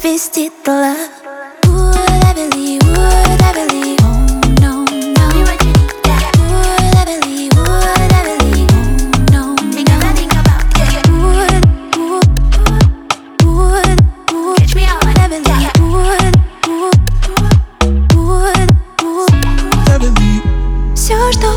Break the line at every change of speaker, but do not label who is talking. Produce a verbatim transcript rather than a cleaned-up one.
без титула. Would I believe, would I believe? Oh no, no. Would I believe, would I believe? Oh no, no. Would, would, would, would, catch me out. Would I believe, would, would, would, would, would. Все, что